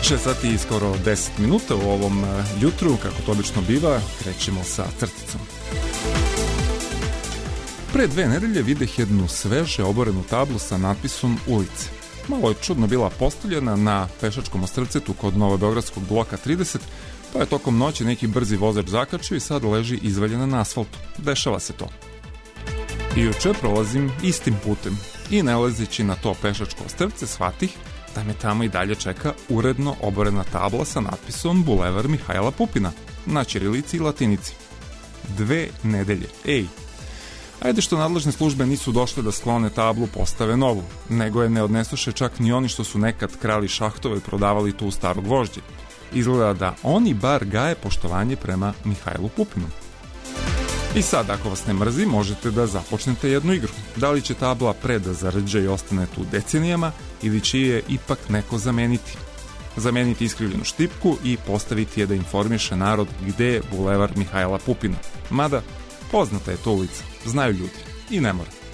6 sati i skoro 10 minuta u ovom jutru, kako to obično biva, krećemo sa crticom. Pre 2 nedelje videh jednu sveže oborenu tablu sa natpisom ulice. Malo je čudno bila postavljena na pešačkom ostrvcetu kod Novobeogradskog bloka 30, pa je tokom noći neki brzi vozač zakačio i sad leži izvaljena na asfaltu. Dešava se to. I juče prolazim istim putem i ne lezeći na to pešačko ostrvce shvatih da me tamo i dalje čeka uredno oborena tabla sa natpisom Bulevar Mihajla Pupina na ćirilici i latinici. 2 nedelje. Ej! Ajde što nadležne službe nisu došle da sklone tablu, postave novu, nego je ne odnesoše čak ni oni što su nekad krali šahtove i prodavali tu starog gvožđe. Izgleda da oni bar gaje poštovanje prema Mihajlu Pupinu. I sad, ako vas ne mrzi, možete da započnete jednu igru. Da li će tabla pre da zarđe i ostane tu decenijama ili će je ipak neko zameniti? Zameniti iskrivljenu štipku i postaviti je da informiše narod gde je Bulevar Mihajla Pupina. Mada, poznata je to ulica, znaju ljudi i ne mora.